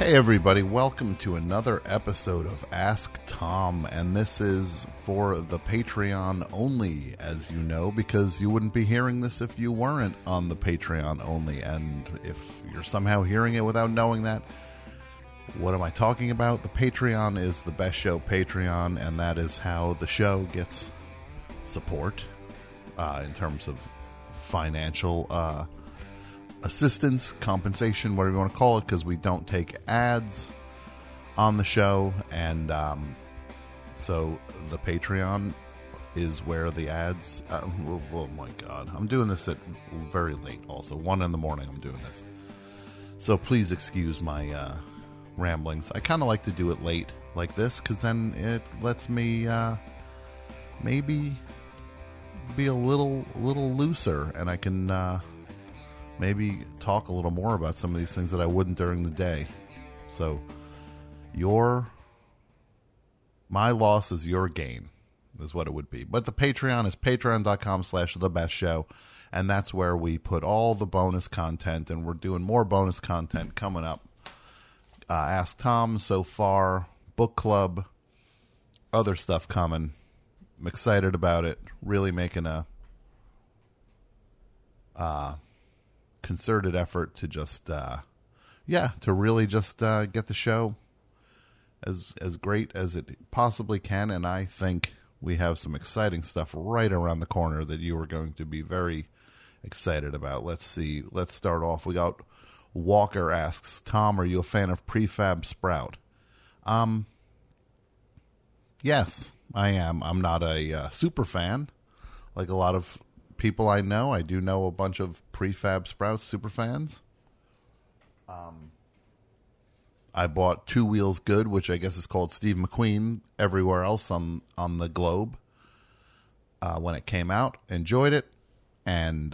Hey everybody, welcome to another episode of Ask Tom, and this is for the Patreon only, as you know, because you wouldn't be hearing this if you weren't on the Patreon only, and if you're somehow hearing it without knowing that, what am I talking about? The Patreon is the Best Show Patreon, and that is how the show gets support in terms of financial assistance, compensation, whatever you want to call it, because we don't take ads on the show, and so the Patreon is where the ads oh my god, I'm doing this at very late, also 1 a.m. I'm doing this, so please excuse my ramblings. I kind of like to do it late like this because then it lets me maybe be a little looser, and I can maybe talk a little more about some of these things that I wouldn't during the day. So my loss is your gain, is what it would be. But the Patreon is patreon.com/thebestshow, and that's where we put all the bonus content, and we're doing more bonus content coming up. Ask Tom so far, book club, other stuff coming. I'm excited about it. Really making a concerted effort to just to really just get the show as great as it possibly can, and I think we have some exciting stuff right around the corner that you are going to be very excited about. Let's see. Let's start off. We got Walker asks, Tom, are you a fan of Prefab Sprout? Yes, I am. I'm not a super fan like a lot of people I know. I do know a bunch of Prefab Sprouts super fans. I bought Two Wheels Good, which I guess is called Steve McQueen everywhere else on the globe when it came out. Enjoyed it, and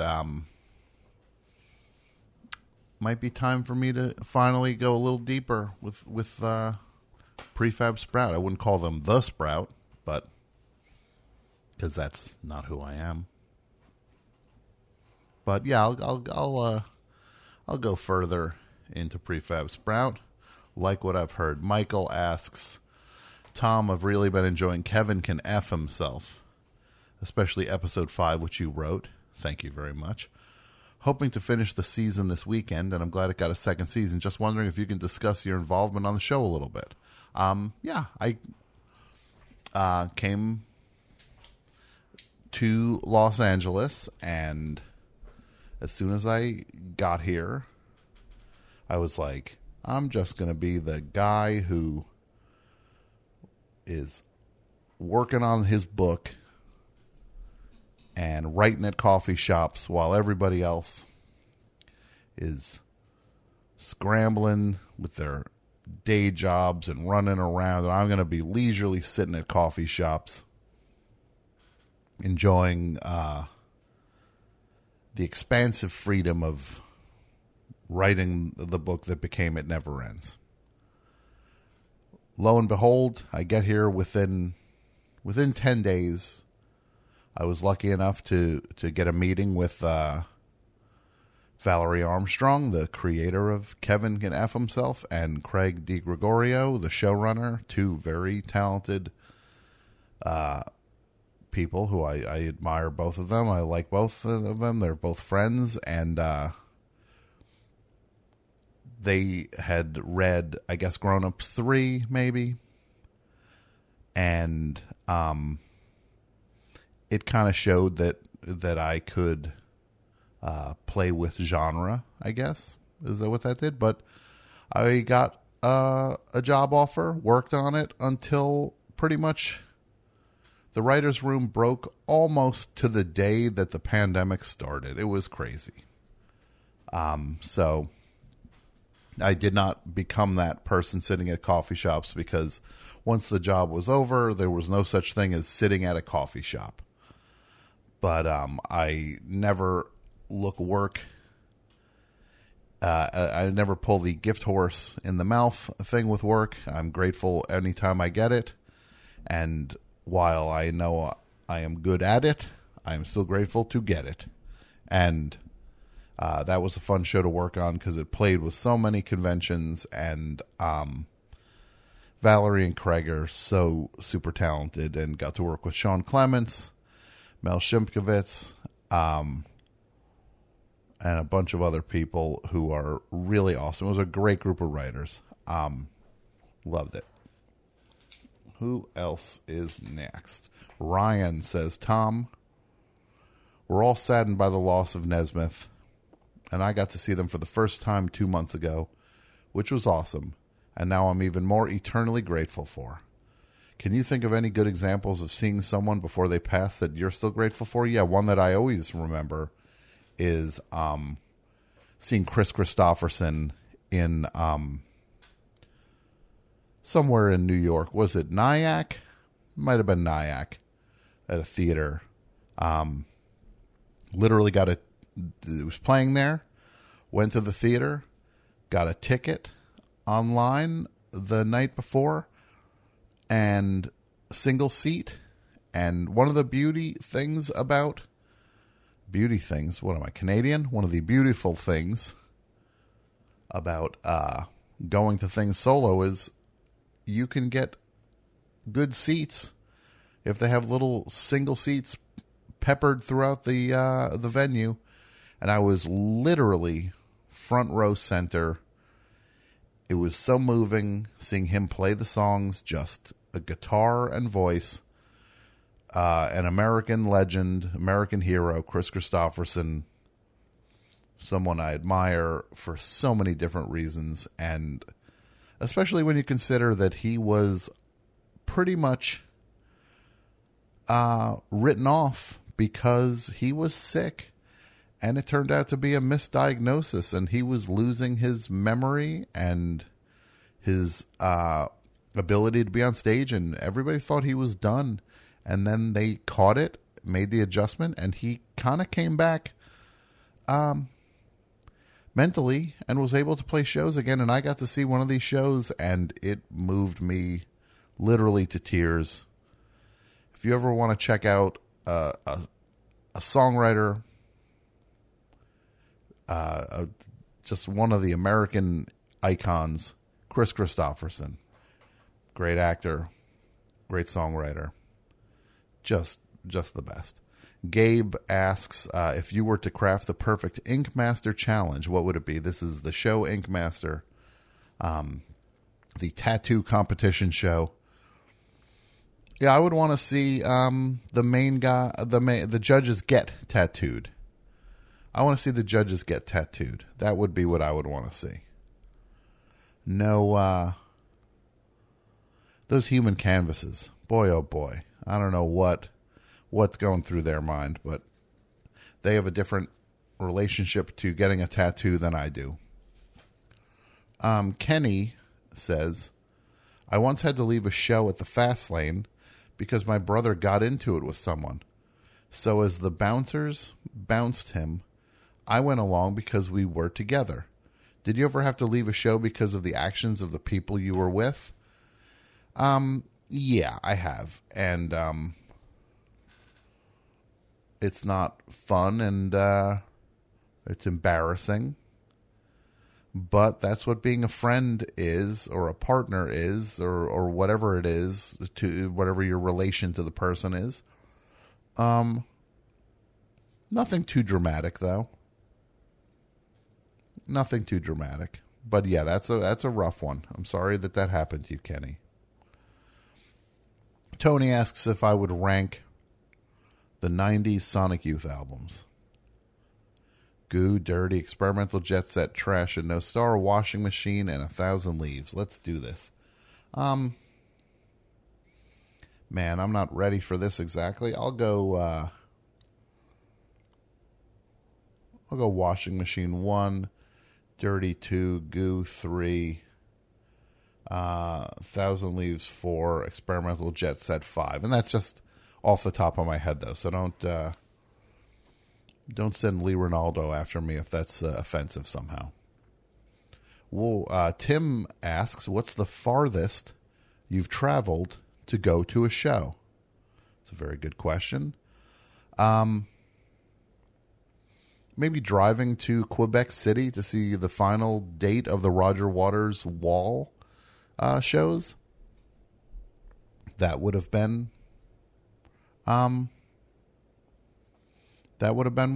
might be time for me to finally go a little deeper with Prefab Sprout. I wouldn't call them the Sprout, but because that's not who I am. But yeah, I'll go further into Prefab Sprout. Like what I've heard. Michael asks, Tom, I've really been enjoying Kevin Can F Himself, especially episode 5, which you wrote. Thank you very much. Hoping to finish the season this weekend, and I'm glad it got a second season. Just wondering if you can discuss your involvement on the show a little bit. I came to Los Angeles, and as soon as I got here, I was like, I'm just going to be the guy who is working on his book and writing at coffee shops while everybody else is scrambling with their day jobs and running around. And I'm going to be leisurely sitting at coffee shops enjoying the expansive freedom of writing the book that became It Never Ends. Lo and behold, I get here within 10 days. I was lucky enough to get a meeting with Valerie Armstrong, the creator of Kevin Can F Himself, and Craig DiGregorio, the showrunner, two very talented people who I admire both of them. I like both of them. They're both friends, and they had read, I guess, Grown Ups 3, maybe, and it kind of showed that I could play with genre, I guess. Is that what that did? But I got a job offer, worked on it until pretty much the writer's room broke almost to the day that the pandemic started. It was crazy. So I did not become that person sitting at coffee shops, because once the job was over, there was no such thing as sitting at a coffee shop. But I never look work. I never pull the gift horse in the mouth thing with work. I'm grateful anytime I get it. And while I know I am good at it, I am still grateful to get it. And That was a fun show to work on because it played with so many conventions, and Valerie and Craig are so super talented, and got to work with Sean Clements, Mel Shimkovitz, and a bunch of other people who are really awesome. It was a great group of writers. Loved it. Who else is next? Ryan says, Tom, we're all saddened by the loss of Nesmith, and I got to see them for the first time 2 months ago, which was awesome, and now I'm even more eternally grateful for. Can you think of any good examples of seeing someone before they pass that you're still grateful for? Yeah, one that I always remember is seeing Chris Christopherson in somewhere in New York. Was it Nyack? Might have been Nyack, at a theater. Literally it was playing there, went to the theater, got a ticket online the night before, and single seat. And one of the what am I, Canadian? One of the beautiful things about going to things solo is you can get good seats if they have little single seats peppered throughout the venue. And I was literally front row center. It was so moving seeing him play the songs, just a guitar and voice. An American legend, American hero, Chris Christopherson, someone I admire for so many different reasons, and especially when you consider that he was pretty much written off because he was sick, and it turned out to be a misdiagnosis, and he was losing his memory and his ability to be on stage, and everybody thought he was done. And then they caught it, made the adjustment, and he kind of came back mentally and was able to play shows again. And I got to see one of these shows, and it moved me literally to tears. If you ever want to check out a songwriter, just one of the American icons, Chris Christopherson, great actor, great songwriter. Just the best. Gabe asks, if you were to craft the perfect Ink Master challenge, what would it be? This is the show Ink Master, the tattoo competition show. Yeah, I would want to see the main guy, the judges get tattooed. I want to see the judges get tattooed. That would be what I would want to see. No, those human canvases. Boy, oh boy. I don't know what's going through their mind, but they have a different relationship to getting a tattoo than I do. Kenny says, I once had to leave a show at the Fast Lane because my brother got into it with someone. So as the bouncers bounced him, I went along because we were together. Did you ever have to leave a show because of the actions of the people you were with? Yeah, I have. And it's not fun, and it's embarrassing. But that's what being a friend is, or a partner is, or whatever it is, to whatever your relation to the person is. Nothing too dramatic, though. Nothing too dramatic. But yeah, that's a rough one. I'm sorry that happened to you, Kenny. Tony asks if I would rank the 90s Sonic Youth albums. Goo, Dirty, Experimental Jet Set, Trash and No Star, Washing Machine, and 1,000 Leaves. Let's do this. Man, I'm not ready for this exactly. I'll go Washing Machine 1, Dirty 2, Goo 3, 1,000 Leaves 4, Experimental Jet Set 5. And that's just off the top of my head, though. So don't send Lee Ronaldo after me if that's offensive somehow. Well, Tim asks, what's the farthest you've traveled to go to a show? It's a very good question. maybe driving to Quebec City to see the final date of the Roger Waters Wall shows. That would have been one. That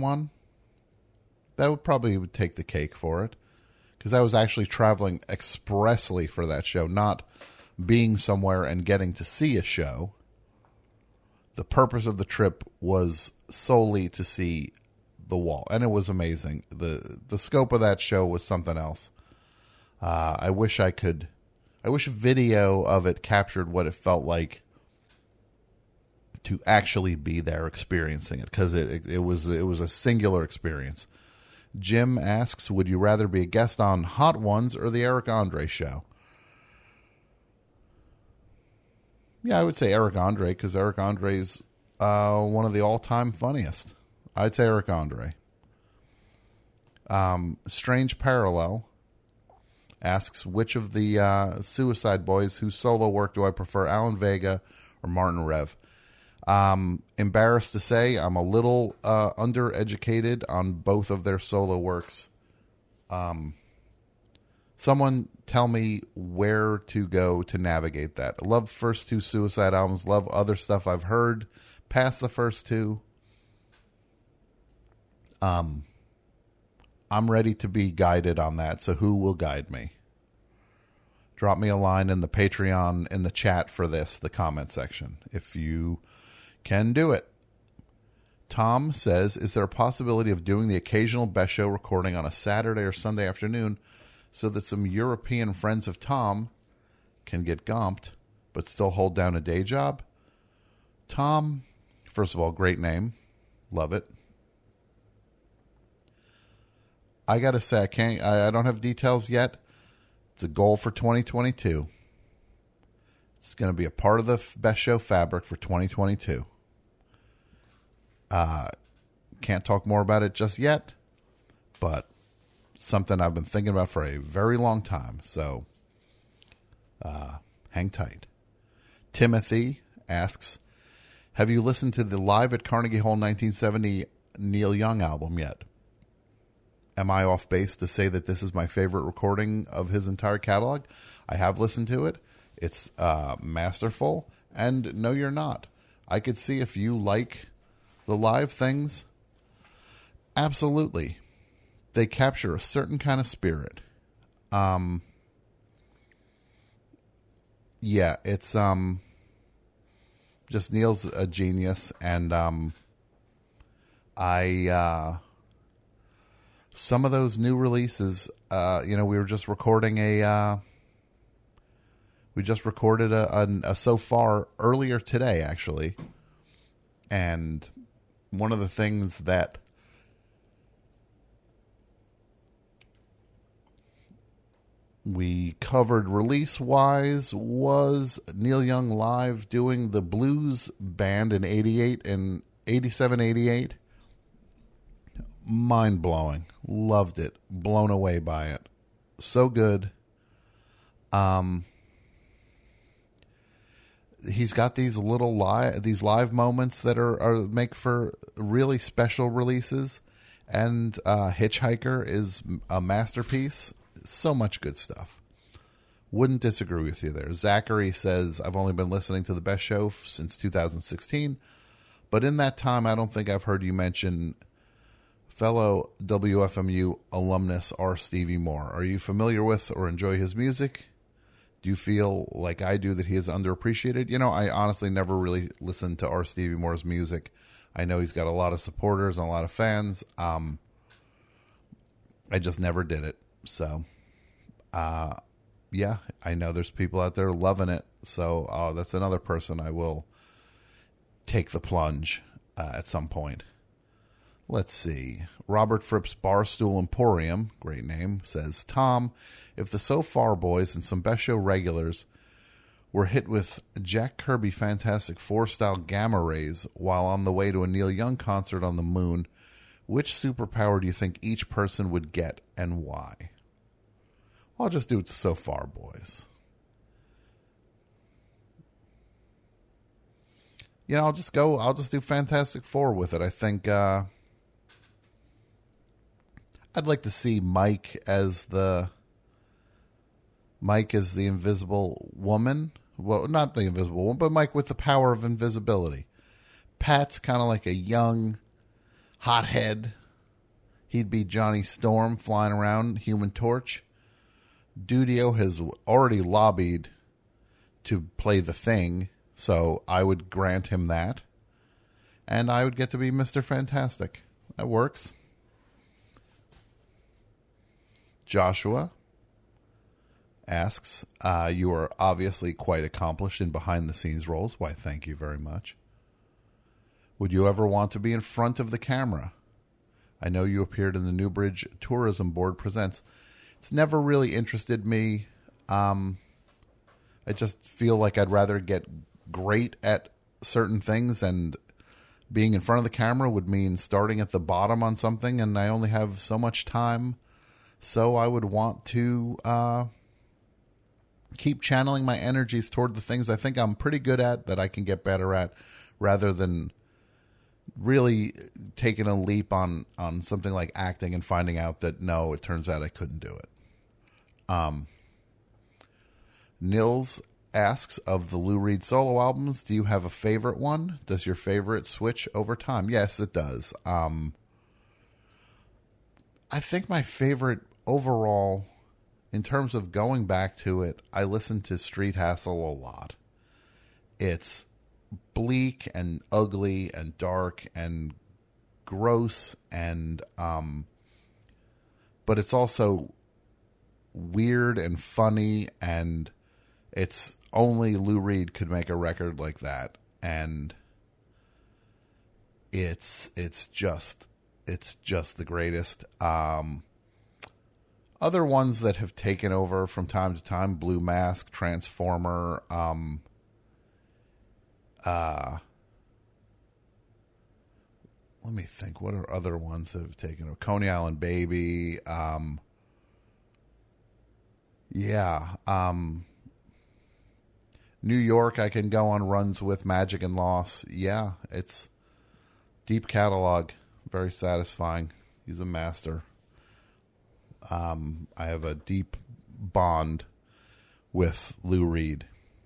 would probably take the cake for it, because I was actually traveling expressly for that show, not being somewhere and getting to see a show. The purpose of the trip was solely to see the Wall, and it was amazing. The scope of that show was something else. I wish video of it captured what it felt like to actually be there experiencing it, because it was a singular experience. Jim asks, would you rather be a guest on Hot Ones or the Eric Andre show? Yeah, I would say Eric Andre, because Eric Andre's one of the all-time funniest. I'd say Eric Andre. Strange Parallel asks, which of the Suicide Boys whose solo work do I prefer, Alan Vega or Martin Rev? Embarrassed to say, I'm a little undereducated on both of their solo works. Someone tell me where to go to navigate that. I love first two Suicide albums, love other stuff I've heard past the first two. I'm ready to be guided on that, so who will guide me? Drop me a line in the Patreon, in the chat for this, the comment section, if you can do it. Tom says, is there a possibility of doing the occasional Best Show recording on a Saturday or Sunday afternoon so that some European friends of Tom can get gomped but still hold down a day job? Tom, first of all, great name. Love it. I got to say, I don't have details yet. It's a goal for 2022. It's going to be a part of the Best Show fabric for 2022. Can't talk more about it just yet, but something I've been thinking about for a very long time. So hang tight. Timothy asks, have you listened to the Live at Carnegie Hall 1970 Neil Young album yet? Am I off base to say that this is my favorite recording of his entire catalog? I have listened to it. It's masterful. And no, you're not. I could see if you like the live things. Absolutely. They capture a certain kind of spirit. Yeah, it's just Neil's a genius, and some of those new releases, we were just recording we just recorded a so far earlier today, actually. And one of the things that we covered release-wise was Neil Young live doing the Blues Band in 87, 88. Mind-blowing. Loved it. Blown away by it. So good. He's got these little live moments that are make for really special releases, and Hitchhiker is a masterpiece. So much good stuff. Wouldn't disagree with you there. Zachary says, I've only been listening to the Best Show since 2016, but in that time I don't think I've heard you mention fellow WFMU alumnus R. Stevie Moore. Are you familiar with or enjoy his music? Do you feel like I do that he is underappreciated? I honestly never really listened to R. Stevie Moore's music. I know he's got a lot of supporters and a lot of fans. I just never did it. So, yeah, I know there's people out there loving it. So that's another person I will take the plunge at some point. Let's see. Robert Fripp's Barstool Emporium, great name, says, Tom, if the So Far Boys and some Best Show regulars were hit with Jack Kirby Fantastic Four style gamma rays while on the way to a Neil Young concert on the moon, which superpower do you think each person would get and why? Well, I'll just do it to So Far Boys. I'll just do Fantastic Four with it. I think I'd like to see Mike as the invisible woman. Well, not the invisible woman, but Mike with the power of invisibility. Pat's kind of like a young hothead. He'd be Johnny Storm flying around, Human Torch. Dudio has already lobbied to play the Thing, so I would grant him that. And I would get to be Mr. Fantastic. That works. Joshua asks, you are obviously quite accomplished in behind-the-scenes roles. Why, thank you very much. Would you ever want to be in front of the camera? I know you appeared in the Newbridge Tourism Board Presents. It's never really interested me. I just feel like I'd rather get great at certain things, and being in front of the camera would mean starting at the bottom on something, and I only have so much time. So I would want to keep channeling my energies toward the things I think I'm pretty good at, that I can get better at, rather than really taking a leap on something like acting and finding out that, no, it turns out I couldn't do it. Nils asks, of the Lou Reed solo albums, do you have a favorite one? Does your favorite switch over time? Yes, it does. I think my favorite overall, in terms of going back to it, I listen to Street Hassle a lot. It's bleak and ugly and dark and gross, and but it's also weird and funny, and it's only Lou Reed could make a record like that, and it's just the greatest. Other ones that have taken over from time to time: Blue Mask, Transformer, let me think. What are other ones that have taken over? Coney Island Baby. New York, I can go on runs with. Magic and Loss. Yeah, it's deep catalog. Very satisfying. He's a master. I have a deep bond with Lou Reed.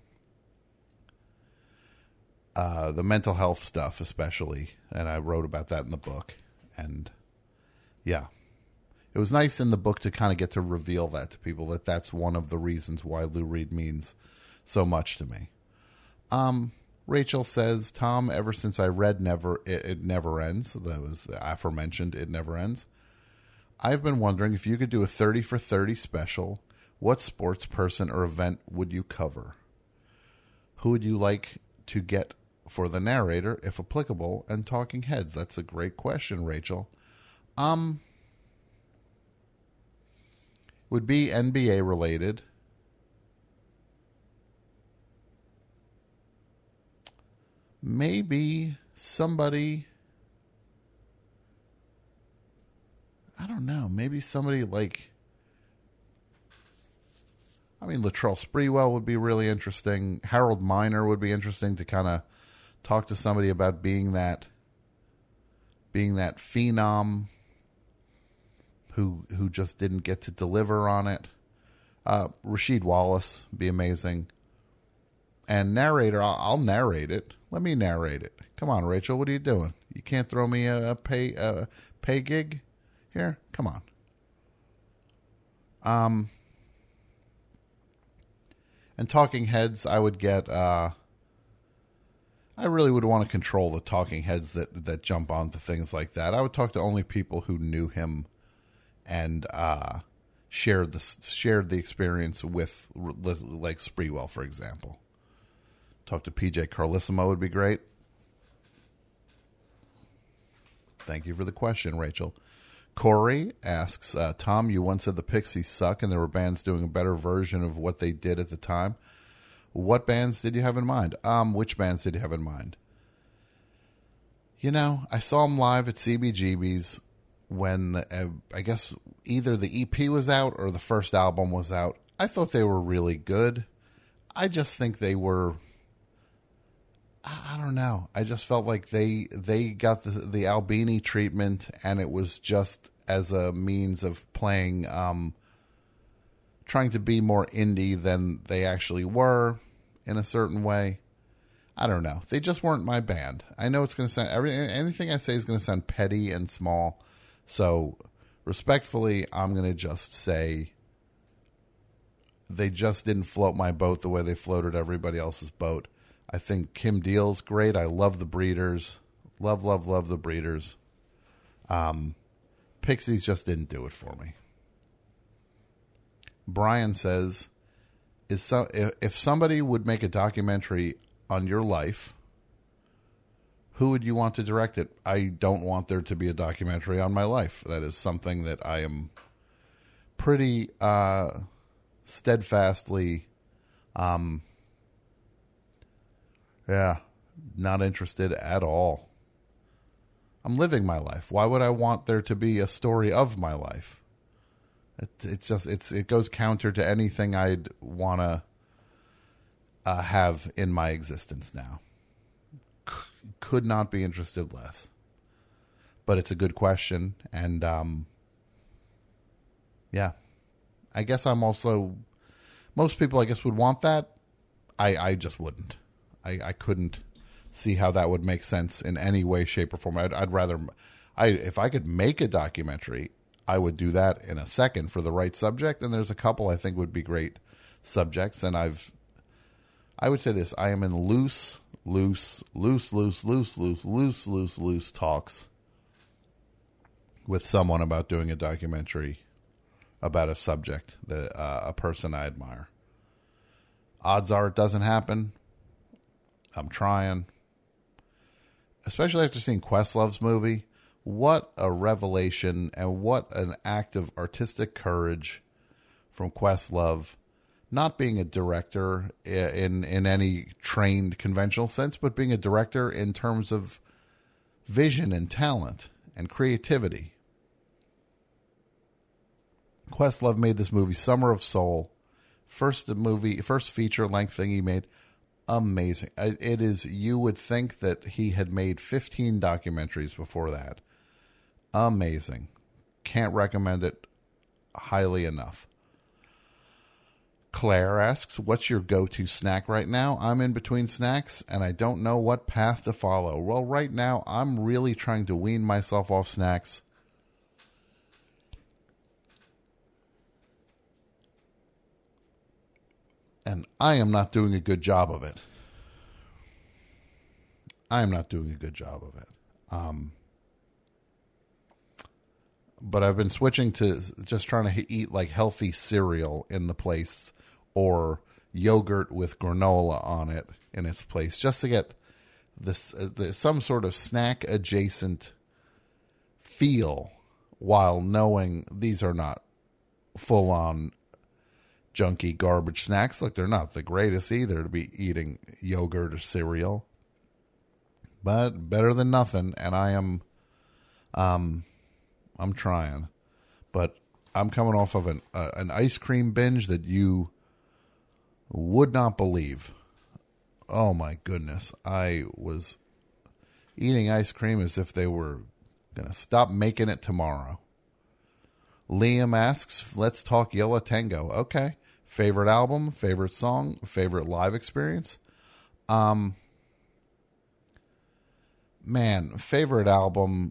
The mental health stuff especially, and I wrote about that in the book. And yeah, it was nice in the book to kind of get to reveal that to people, that that's one of the reasons why Lou Reed means so much to me. Rachel says, Tom, ever since I read It Never Ends, that was aforementioned It Never Ends, I've been wondering if you could do a 30 for 30 special, what sports person or event would you cover? Who would you like to get for the narrator, if applicable, and talking heads? That's a great question, Rachel. Would be NBA related. Maybe somebody, I don't know, maybe somebody like, Latrell Sprewell would be really interesting. Harold Miner would be interesting to kind of talk to somebody about being that phenom who just didn't get to deliver on it. Rasheed Wallace would be amazing. And narrator, I'll narrate it. Let me narrate it. Come on, Rachel, what are you doing? You can't throw me a pay gig here? Come on. And talking heads, I would get. I really would want to control the talking heads that jump onto things like that. I would talk to only people who knew him and shared the experience with, like Sprewell, for example. Talk to PJ Carlissimo would be great. Thank you for the question, Rachel. Corey asks, Tom, you once said the Pixies suck and there were bands doing a better version of what they did at the time. What bands did you have in mind? Which bands did you have in mind? I saw them live at CBGB's when I guess either the EP was out or the first album was out. I thought they were really good. I just think they were, I don't know. I just felt like they got the Albini treatment, and it was just as a means of playing, trying to be more indie than they actually were in a certain way. I don't know. They just weren't my band. I know it's going to sound, anything I say is going to sound petty and small. So respectfully, I'm going to just say they just didn't float my boat the way they floated everybody else's boat. I think Kim Deal's great. I love the Breeders. Love the Breeders. Pixies just didn't do it for me. Brian says, if somebody would make a documentary on your life, who would you want to direct it? I don't want there to be a documentary on my life. That is something that I am pretty steadfastly, not interested at all. I'm living my life. Why would I want there to be a story of my life? It goes counter to anything I'd want to have in my existence now. Could not be interested less. But it's a good question, and I guess I'm also, most people I guess would want that. I just wouldn't. I couldn't see how that would make sense in any way, shape, or form. I'd rather, if I could make a documentary, I would do that in a second for the right subject. And there's a couple I think would be great subjects. And I would say this: I am in loose talks with someone about doing a documentary about a subject that a person I admire. Odds are it doesn't happen. I'm trying. Especially after seeing Questlove's movie. What a revelation and what an act of artistic courage from Questlove. Not being a director in any trained conventional sense, but being a director in terms of vision and talent and creativity. Questlove made this movie, Summer of Soul. First feature length thing he made. Amazing. It is, you would think that he had made 15 documentaries before that. Amazing. Can't recommend it highly enough. Claire asks, what's your go-to snack right now? I'm in between snacks, and I don't know what path to follow. Well, right now, I'm really trying to wean myself off snacks. And I am not doing a good job of it. But I've been switching to just trying to eat like healthy cereal in the place, or yogurt with granola on it in its place, just to get this some sort of snack adjacent feel, while knowing these are not full on junky garbage snacks. Look, they're not the greatest either to be eating yogurt or cereal, but better than nothing. And I'm trying, but I'm coming off of an ice cream binge that you would not believe. Oh my goodness. I was eating ice cream as if they were going to stop making it tomorrow. Liam asks, let's talk Yo La Tengo. Okay. Favorite album, favorite song, favorite live experience? Favorite album.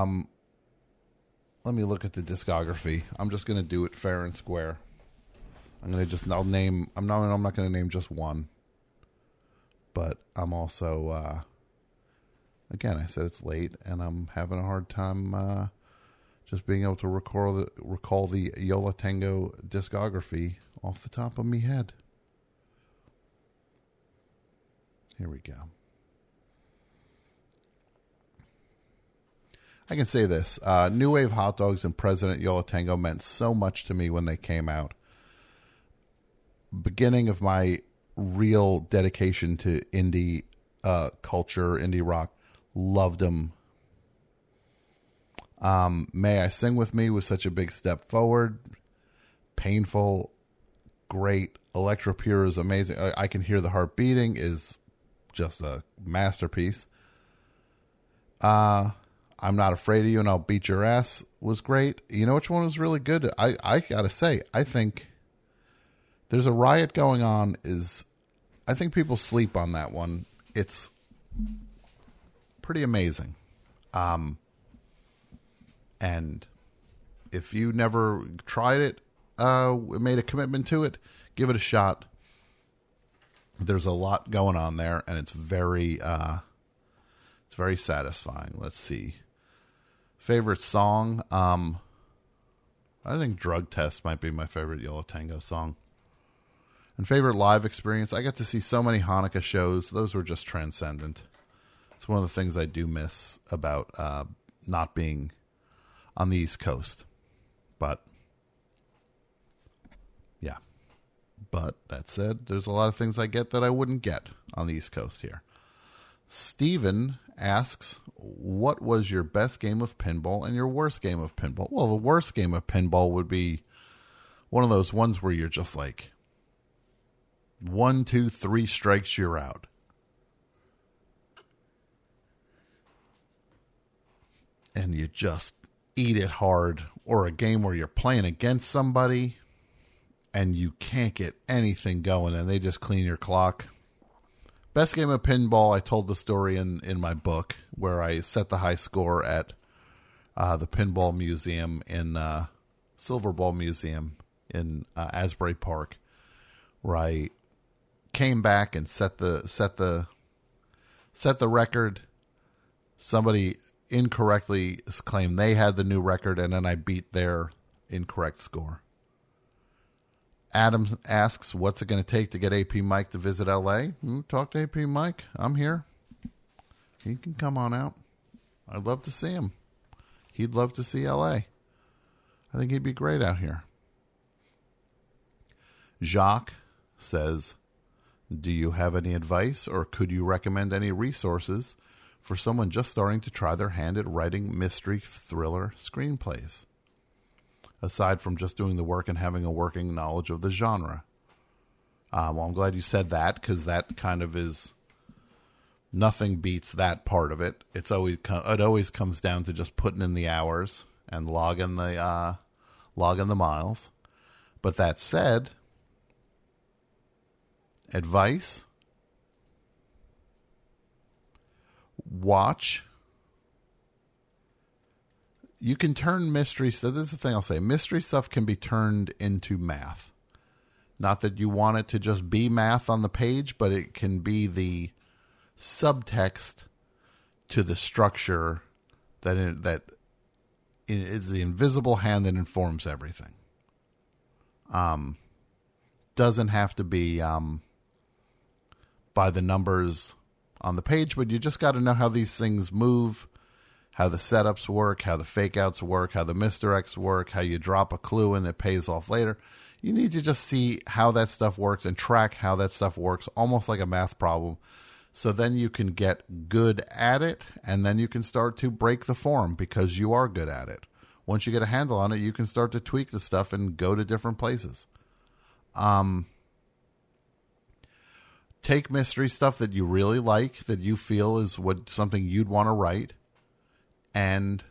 Let me look at the discography. I'm just going to do it fair and square. I'm not going to name just one. But I'm also, again, I said it's late, and I'm having a hard time just being able to recall the Yo La Tengo discography off the top of me head. Here we go. I can say this. New Wave Hot Dogs and President Yo La Tengo meant so much to me when they came out. Beginning of my real dedication to indie culture, indie rock. Loved them. May I Sing With Me was such a big step forward. Painful, great. Electropure is amazing. I Can Hear the Heart Beating is just a masterpiece. I I'm Not Afraid of You and I'll Beat Your Ass was great. You know which one was really good? I gotta say, I think There's a Riot Going On I think people sleep on that one. It's pretty amazing. And if you never tried it, made a commitment to it, give it a shot. There's a lot going on there, and it's very satisfying. Let's see. Favorite song? I think Drug Test might be my favorite Yo La Tengo song. And favorite live experience? I got to see so many Hanukkah shows. Those were just transcendent. It's one of the things I do miss about not being on the East Coast. But, yeah. But that said, there's a lot of things I get that I wouldn't get on the East Coast here. Steven asks, what was your best game of pinball and your worst game of pinball? Well, the worst game of pinball would be one of those ones where you're just like, 1, 2, 3 strikes, you're out. And you just eat it hard. Or a game where you're playing against somebody and you can't get anything going and they just clean your clock. Best game of pinball, I told the story in my book where I set the high score at the Pinball Museum in Silver Ball Museum in Asbury Park, where I came back and set the record. Somebody incorrectly claimed they had the new record, and then I beat their incorrect score. Adam asks, what's it going to take to get AP Mike to visit L.A.? Talk to AP Mike. I'm here. He can come on out. I'd love to see him. He'd love to see L.A. I think he'd be great out here. Jacques says, do you have any advice or could you recommend any resources for someone just starting to try their hand at writing mystery thriller screenplays, aside from just doing the work and having a working knowledge of the genre? Well, I'm glad you said that, because that kind of is, nothing beats that part of it. It always comes down to just putting in the hours and logging the miles. But that said, advice: watch. You can turn mystery. So this is the thing I'll say: mystery stuff can be turned into math. Not that you want it to just be math on the page, but it can be the subtext to the structure that is the invisible hand that informs everything. Doesn't have to be by the numbers on the page, but you just got to know how these things move, how the setups work, how the fake outs work, how the misdirects work, how you drop a clue and it pays off later. You need to just see how that stuff works and track how that stuff works, almost like a math problem. So then you can get good at it, and then you can start to break the form because you are good at it. Once you get a handle on it, you can start to tweak the stuff and go to different places. Take mystery stuff that you really like, that you feel is something you'd want to write, and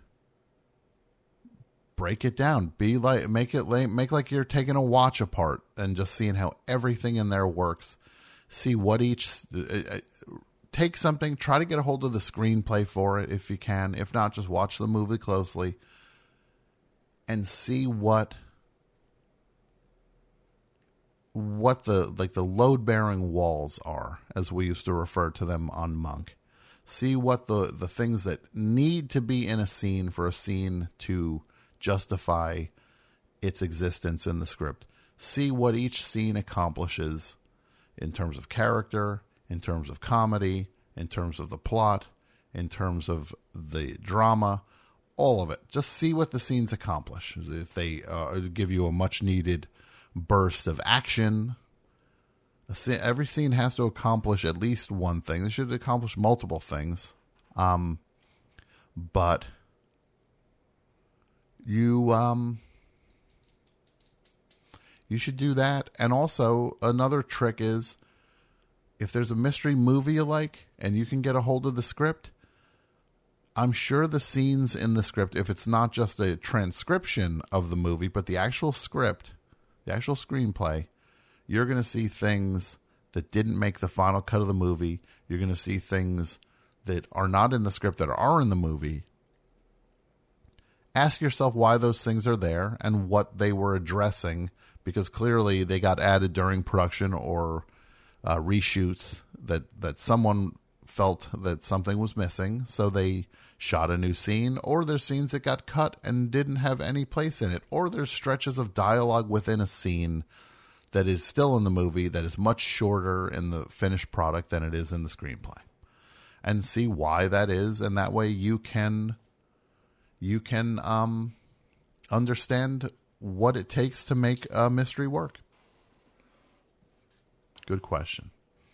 break it down. Make like you're taking a watch apart and just seeing how everything in there works. See what each take something, try to get a hold of the screenplay for it if you can. If not, just watch the movie closely and see what the load-bearing walls are, as we used to refer to them on Monk. See what the things that need to be in a scene for a scene to justify its existence in the script. See what each scene accomplishes in terms of character, in terms of comedy, in terms of the plot, in terms of the drama, all of it. Just see what the scenes accomplish. If they give you a much-needed burst of action. Every scene has to accomplish at least one thing. They should accomplish multiple things. But you should do that. And also, another trick is, if there's a mystery movie you like and you can get a hold of the script, I'm sure the scenes in the script, if it's not just a transcription of the movie, but the actual script, the actual screenplay, you're going to see things that didn't make the final cut of the movie. You're going to see things that are not in the script that are in the movie. Ask yourself why those things are there and what they were addressing, because clearly they got added during production or reshoots that someone felt that something was missing, so they shot a new scene, or there's scenes that got cut and didn't have any place in it, or there's stretches of dialogue within a scene that is still in the movie that is much shorter in the finished product than it is in the screenplay. And see why that is, and that way you can understand what it takes to make a mystery work. Good question.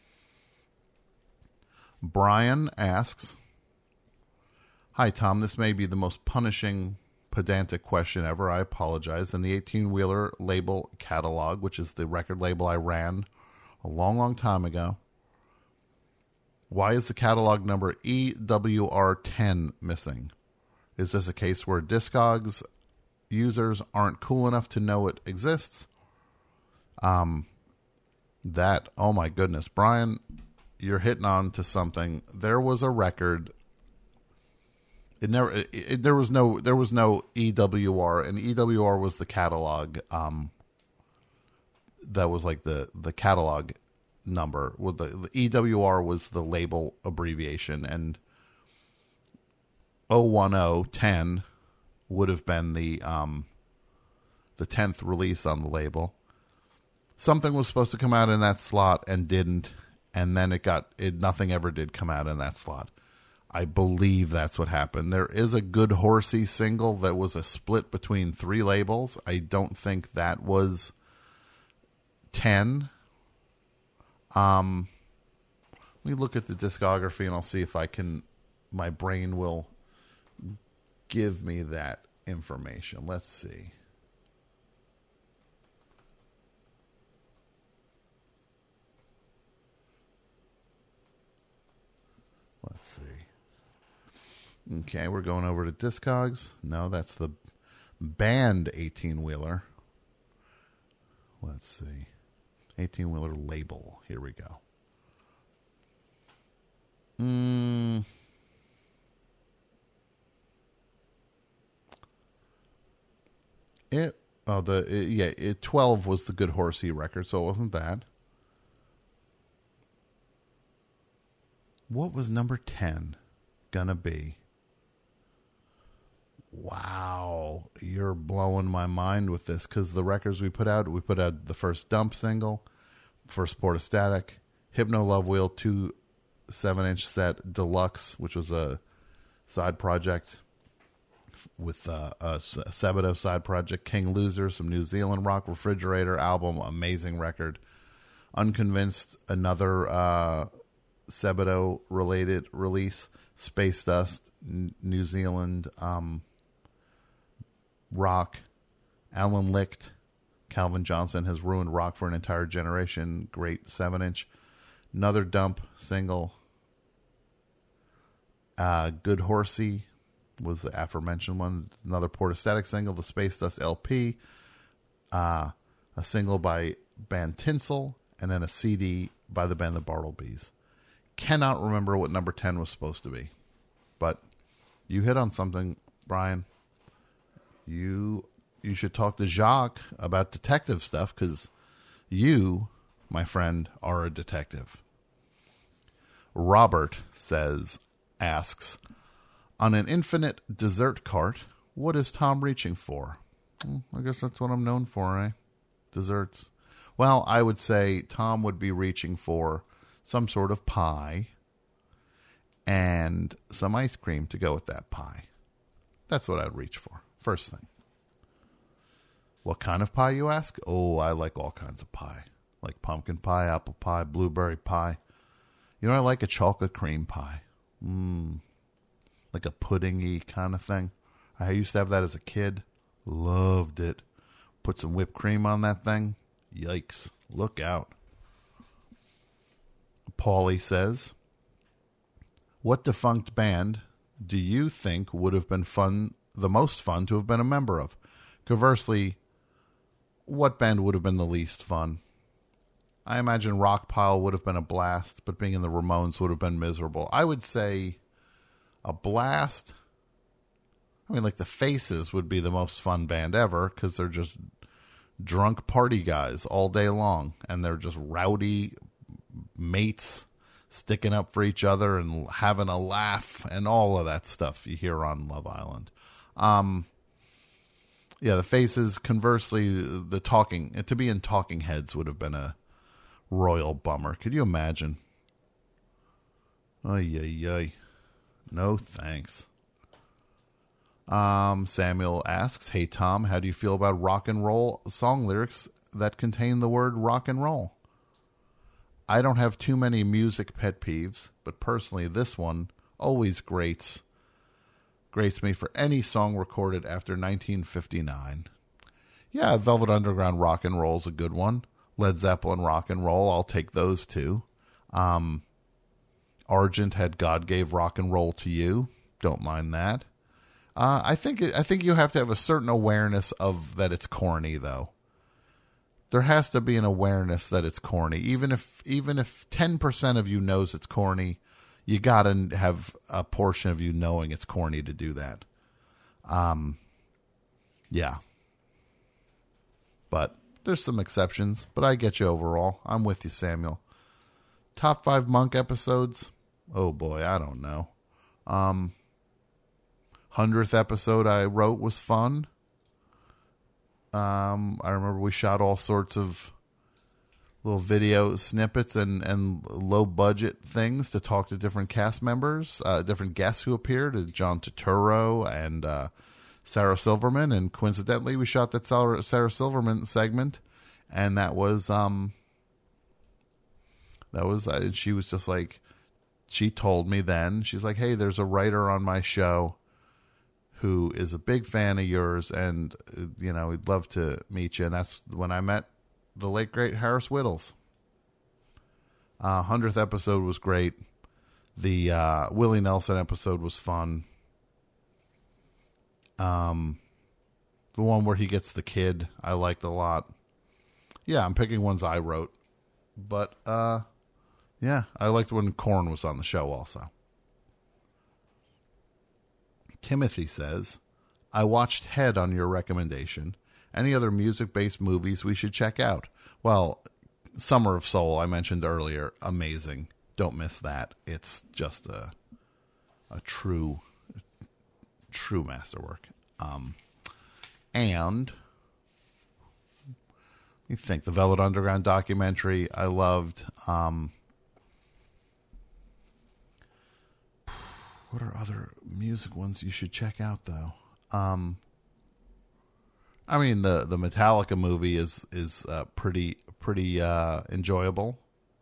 Brian asks, "Hi, Tom. This may be the most punishing, pedantic question ever. I apologize. In the 18-wheeler label catalog, which is the record label I ran a long, long time ago, why is the catalog number EWR10 missing? Is this a case where Discogs users aren't cool enough to know it exists?" Oh my goodness, Brian, you're hitting on to something. There was a record. There was no EWR, and EWR was the catalog. That was like the catalog number. Well, the EWR was the label abbreviation, and 010 would have been the 10th release on the label. Something was supposed to come out in that slot and didn't, and then nothing ever did come out in that slot. I believe that's what happened. There is a Good Horsey single that was a split between 3 labels. I don't think that was 10. Let me look at the discography and I'll see if my brain will give me that information. Let's see. Let's see. Okay, we're going over to Discogs. No, that's the band 18-wheeler. Let's see. 18-wheeler label. Here we go. It 12 was the Good Horsey record, so it wasn't that. What was number 10 gonna be? Wow, you're blowing my mind with this, because the records we put out the first Dump single, first Portastatic, Hypno Love Wheel 2 7-inch set deluxe, which was a side project with a Sebadoh side project, King Loser, some New Zealand rock, Refrigerator album, amazing record, Unconvinced, another Sebadoh related release, Space Dust, New Zealand rock, Alan Licht, Calvin Johnson Has Ruined Rock for an Entire Generation, great 7-inch, another Dump single, Good Horsey was the aforementioned one, another Portastatic single, the Space Dust LP, a single by band Tinsel, and then a CD by the band The Bartleby's. Cannot remember what number 10 was supposed to be, but you hit on something, Brian. You should talk to Jacques about detective stuff, because you, my friend, are a detective. Robert asks, on an infinite dessert cart, what is Tom reaching for? I guess that's what I'm known for, eh? Desserts. Well, I would say Tom would be reaching for some sort of pie and some ice cream to go with that pie. That's what I'd reach for. First thing. What kind of pie, you ask? Oh, I like all kinds of pie. Like pumpkin pie, apple pie, blueberry pie. You know, I like a chocolate cream pie. Like a puddingy kind of thing. I used to have that as a kid. Loved it. Put some whipped cream on that thing. Yikes. Look out. Paulie says, what defunct band do you think would have been the most fun to have been a member of? Conversely, what band would have been the least fun? I imagine Rockpile would have been a blast, but being in the Ramones would have been miserable. I would say a blast. I mean, like the Faces would be the most fun band ever because they're just drunk party guys all day long, and they're just rowdy mates sticking up for each other and having a laugh and all of that stuff you hear on Love Island. Yeah, the Faces. Conversely, to be in Talking Heads would have been a royal bummer. Could you imagine? Ay, ay, ay. No thanks. Samuel asks, hey Tom, how do you feel about rock and roll song lyrics that contain the word rock and roll? I don't have too many music pet peeves, but personally this one always grates me for any song recorded after 1959. Yeah, Velvet Underground rock and roll is a good one. Led Zeppelin rock and roll, I'll take those two. Argent had God Gave Rock and Roll to You. Don't mind that. I think you have to have a certain awareness of that it's corny, though. There has to be an awareness that it's corny. Even if 10% of you knows it's corny, you gotta have a portion of you knowing it's corny to do that. Yeah. But there's some exceptions, but I get you overall. I'm with you, Samuel. Top 5 Monk episodes? Oh boy, I don't know. 100th episode I wrote was fun. I remember we shot all sorts of little video snippets and low budget things to talk to different cast members, different guests who appeared, John Turturro and Sarah Silverman. And coincidentally, we shot that Sarah Silverman segment, and that was she was just like, she told me then, she's like, hey, there's a writer on my show who is a big fan of yours, and, he'd love to meet you. And that's when I met the late, great Harris Whittles. 100th episode was great. The Willie Nelson episode was fun. The one where he gets the kid, I liked a lot. Yeah, I'm picking ones I wrote. But, yeah, I liked when Korn was on the show also. Timothy says, I watched Head on your recommendation. Any other music-based movies we should check out? Well, Summer of Soul, I mentioned earlier, amazing. Don't miss that. It's just a true masterwork. And you think the Velvet Underground documentary I loved. What are other music ones you should check out, though? I mean, the Metallica movie is pretty enjoyable.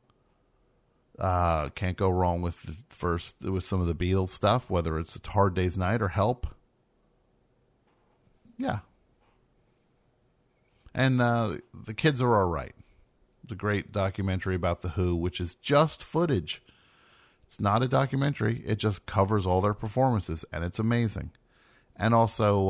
Can't go wrong with some of the Beatles stuff, whether it's A Hard Day's Night or Help. Yeah. And The Kids Are All Right. It's a great documentary about The Who, which is just footage. It's not a documentary. It just covers all their performances, and it's amazing. And also,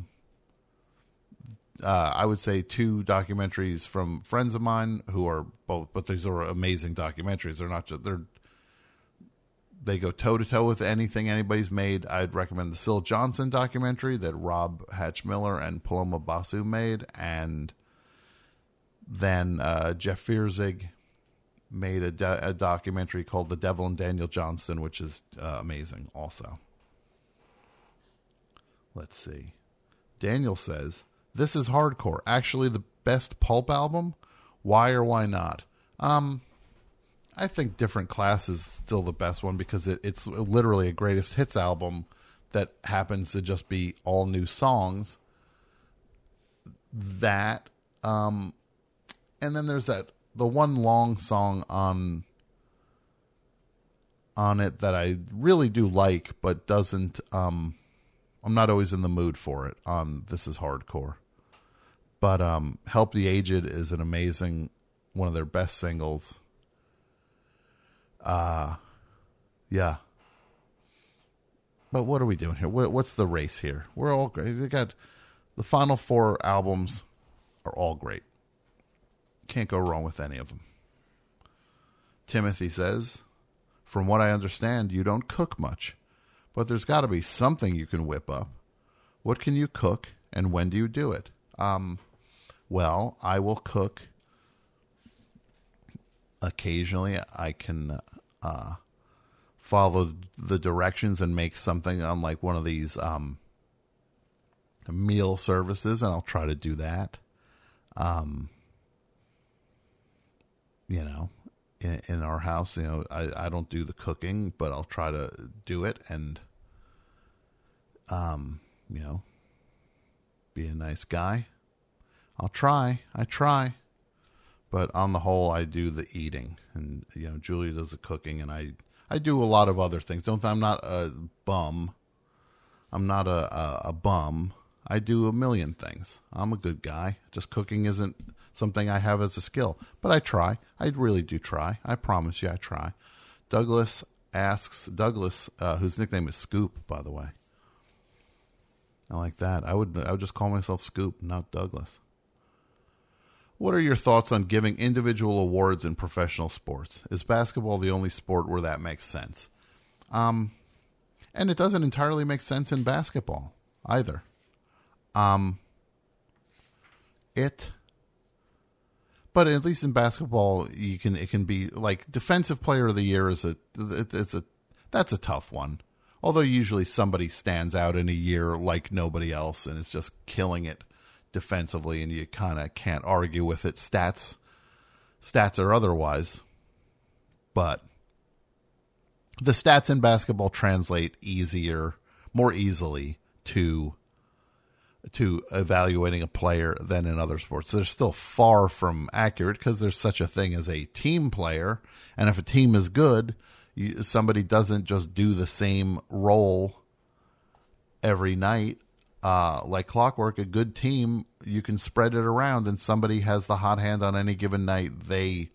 I would say 2 documentaries from friends of mine who are both, but these are amazing documentaries. They're not just, they go toe to toe with anything anybody's made. I'd recommend the Syl Johnson documentary that Rob Hatch-Miller and Paloma Basu made, and then Jeff Fierzig made a documentary called The Devil and Daniel Johnston, which is amazing also. Let's see. Daniel says, this is hardcore. Actually, the best Pulp album? Why or why not? I think Different Class is still the best one because it's literally a greatest hits album that happens to just be all new songs. That, and then there's the one long song on it that I really do like, but doesn't, I'm not always in the mood for it on This Is Hardcore. But Help the Aged is an amazing, one of their best singles. Yeah. But what are we doing here? What's the race here? We're all great. We got the final 4 albums are all great. Can't go wrong with any of them. Timothy says, from what I understand, you don't cook much, but there's got to be something you can whip up. What can you cook, and when do you do it? Well, I will cook. Occasionally, I can follow the directions and make something on like one of these meal services, and I'll try to do that. In our house, I don't do the cooking, but I'll try to do it and, be a nice guy. I try, but on the whole, I do the eating, and, Julia does the cooking, and I do a lot of other things. I'm not a bum. I'm not a bum. I do a million things. I'm a good guy. Just cooking isn't something I have as a skill. But I try. I really do try. I promise you I try. Douglas asks, whose nickname is Scoop, by the way. I like that. I would just call myself Scoop, not Douglas. What are your thoughts on giving individual awards in professional sports? Is basketball the only sport where that makes sense? And it doesn't entirely make sense in basketball either. But at least in basketball, it can be like defensive player of the year that's a tough one. Although usually somebody stands out in a year like nobody else and is just killing it defensively, and you kind of can't argue with it. Stats or otherwise, but the stats in basketball translate more easily to evaluating a player than in other sports. They're still far from accurate because there's such a thing as a team player. And if a team is good, somebody doesn't just do the same role every night. Like clockwork, a good team, you can spread it around, and somebody has the hot hand on any given night. They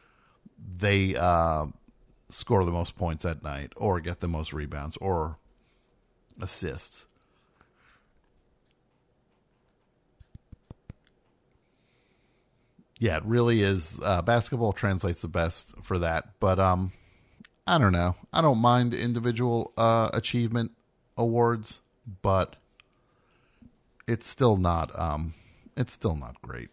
score the most points at night, or get the most rebounds, or assists. Yeah, it really is. Basketball translates the best for that. But I don't know. I don't mind individual achievement awards, but it's still not great.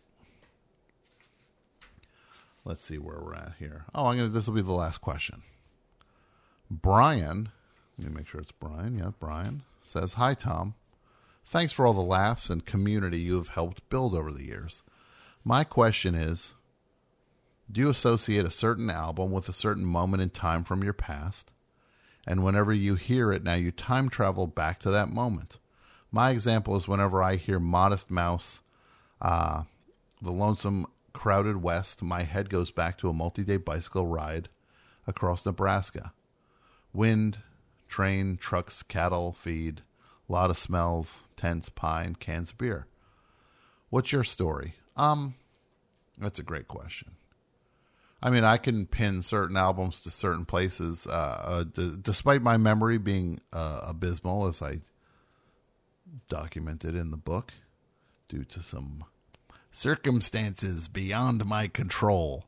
Let's see where we're at here. This will be the last question. Brian, let me make sure it's Brian. Yeah, Brian says, "Hi, Tom. Thanks for all the laughs and community you have helped build over the years. My question is, do you associate a certain album with a certain moment in time from your past? And whenever you hear it now, you time travel back to that moment. My example is whenever I hear Modest Mouse, The Lonesome Crowded West, my head goes back to a multi-day bicycle ride across Nebraska. Wind, train, trucks, cattle, feed, a lot of smells, tents, pine, cans of beer. What's your story?" That's a great question. I mean, I can pin certain albums to certain places, despite my memory being abysmal, as I documented in the book, due to some circumstances beyond my control.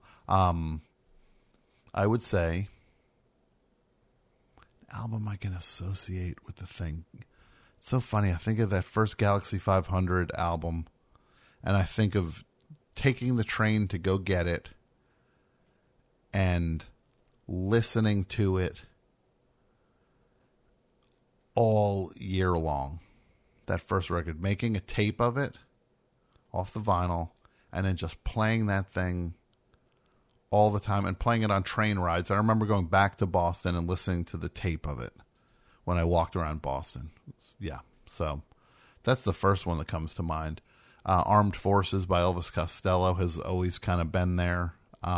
I would say an album I can associate with the thing. It's so funny. I think of that first Galaxy 500 album, and I think of taking the train to go get it and listening to it all year long. That first record, making a tape of it off the vinyl, and then just playing that thing all the time and playing it on train rides. I remember going back to Boston and listening to the tape of it when I walked around Boston. Yeah, so that's the first one that comes to mind. Armed Forces by Elvis Costello has always kind of been there.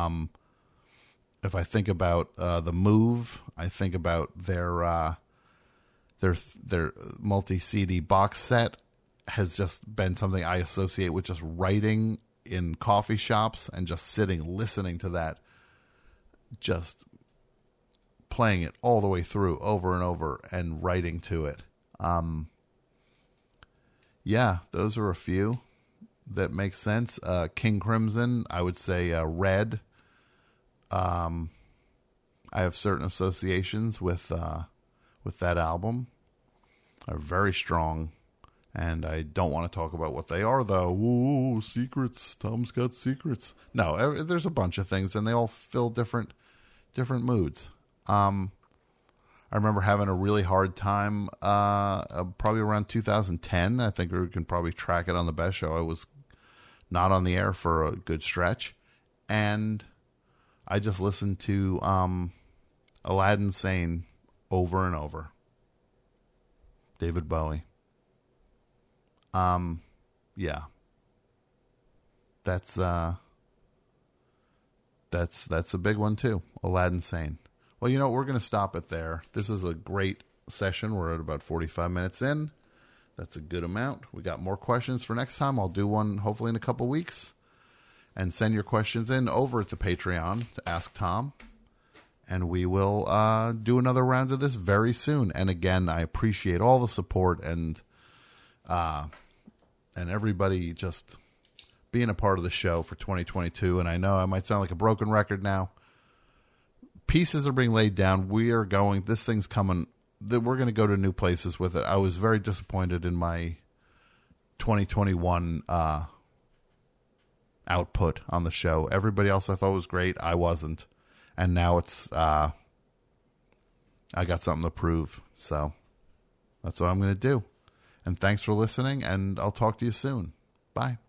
If I think about The Move, I think about their multi-CD box set has just been something I associate with just writing in coffee shops and just sitting, listening to that, just playing it all the way through over and over and writing to it. Yeah, those are a few that make sense. King Crimson, I would say Red. I have certain associations with that album. Are very strong, and I don't want to talk about what they are, though. Ooh, secrets. Tom's got secrets. No, there's a bunch of things, and they all fill different moods. I remember having a really hard time probably around 2010. I think we can probably track it on the Best Show. I was not on the air for a good stretch, and I just listened to Aladdin Sane over and over. David Bowie. Yeah. That's a big one too. Aladdin Sane. Well, we're going to stop it there. This is a great session. We're at about 45 minutes in. That's a good amount. We got more questions for next time. I'll do one hopefully in a couple weeks. And send your questions in over at the Patreon to Ask Tom. And we will do another round of this very soon. And again, I appreciate all the support and everybody just being a part of the show for 2022. And I know I might sound like a broken record now. Pieces are being laid down. This thing's coming. We're going to go to new places with it. I was very disappointed in my 2021 output on the show. Everybody else I thought was great. I wasn't. And now it's, I got something to prove. So that's what I'm going to do. And thanks for listening, and I'll talk to you soon. Bye.